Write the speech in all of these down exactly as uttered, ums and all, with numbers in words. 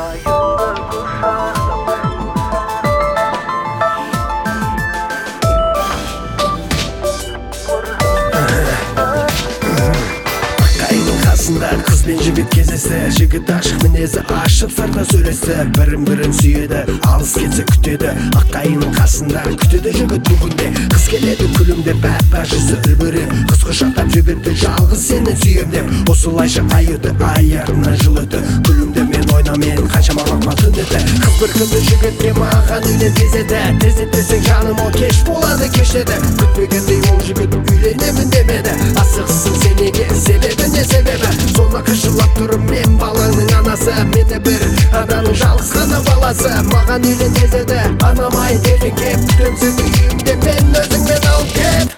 Kız ben jigit кездесті, жігіт ашық мінезі ашып сарда сөйлесті, бірін-бірін сүйеді, алыс кетсе күтеді. Аққайының қасында күтеді жігіт бүгінде. Қыз келеді күлімдеп, бәт-бәт жүзі үлбірі, қыз құшақтап жігітті жалғыз сені сүйем деп. Осылайша ай өті, аяғына жыл өті, күлімде мен ойнамен қаншама лақма түндеді. Қыз бір күні жігітке маған үйлен тез еді, тез етпесең жаным ол кеш болады кеш деді. Күтпегендей ол жігіт үйленемін демеді. Асықсың сен неге, себебі не себебі? Соны қышылап тұрып мен балаңның анасы, мені бір ананың жалғыз ғана баласы. Маған үйлен тез еді, анам ай ертең кеп, күтем сені үйімде, мен өзіңмен алып кет.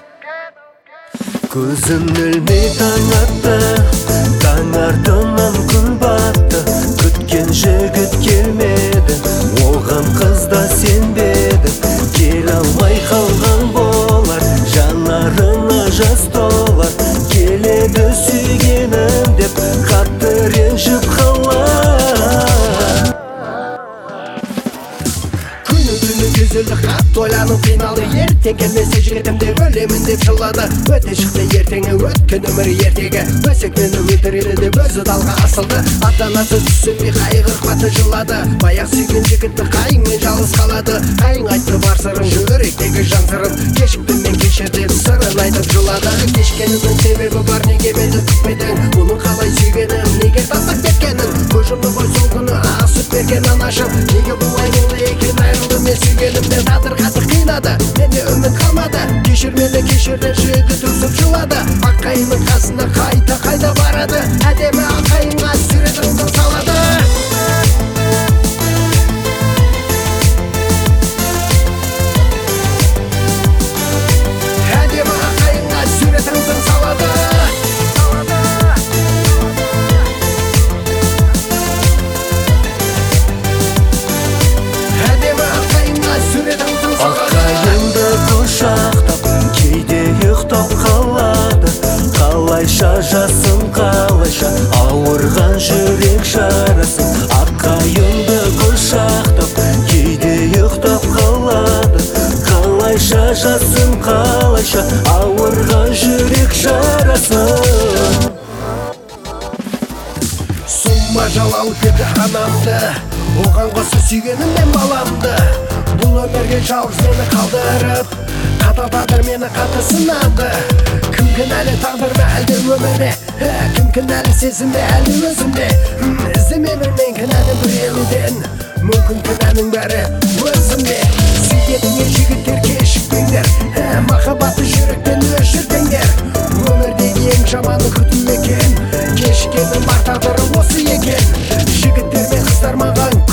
Көзім ілмей таң атты, таң артынан күн батты, күткен жігіт келмеді, оған қыз да сенбеді. Келе алмай қалған болар, жанарына жас толар, келеді сүйгенім деп қатты ренжіп қалар. Күні-түні күзілді қатты ойланып қиналды, ертең келмесе жігітімде өлемін деп жылады. Өте шықты ертеңі, өткен өмір ертегі, өсек мені өлтіреді деп өзі далға асылды. Ата-анасы түсінбей қайғырып қатты жылады, баяқ сүйген жігітті қайыңмен жалғыз қалады. Қайың айтты бар сырын, жүректегі жан сырын, кешіктім мен кешір деп сырын айтып жылады. Кешкенімнің себебі бар, неге мені күтпедің, бұның қалай сүйгенім, неге тастап кеткенін. Көз жұмды ғой сол күні ақ сүт берген анашым, неге бұлай болды екен айырылды мен сүйгенімнен. Тағдыр қатты қинады, менде үміт қалмады, кешір мені кешір деп жігіт өсіп жылады. Аққайының қасына қайта-қайта барады, әдемі аққайынға суретіңді салады. Әдемі аққайынға суретіңді салады. Әдемі аққайынға суретіңді салады. Аққайыңды құшақтап, кейде ұйықтап қалады, қалайша жасын қалайша ауырған жүрек жарасын. Аққайыңды құшақтап, кейде ұйықтап қалады, қалайша жасын қалайша ауырған жүрек жарасын. Сұмма жалал еді анамды, оған қоса сүйгенім мен баламды. Бұл өмірге жалғыз мені қалдырып, қата тағдыр мені қатты сынады. Кім кінәлі тағдыр ма әлде өмірде, кім кінәлі сезім бе әлде өзімде? Іздеме бермен кінәні біреуден, мүмкін кінәнің бәрі өзімде. Сүйгеніңе жігіттер кешікпеңдер, махаббатты жүректен өшіртіңдер. Өмірдегі ең жаманы күту екен, кешіккенің бар тағдыры осы екен. Жігіттер мен қыздар маған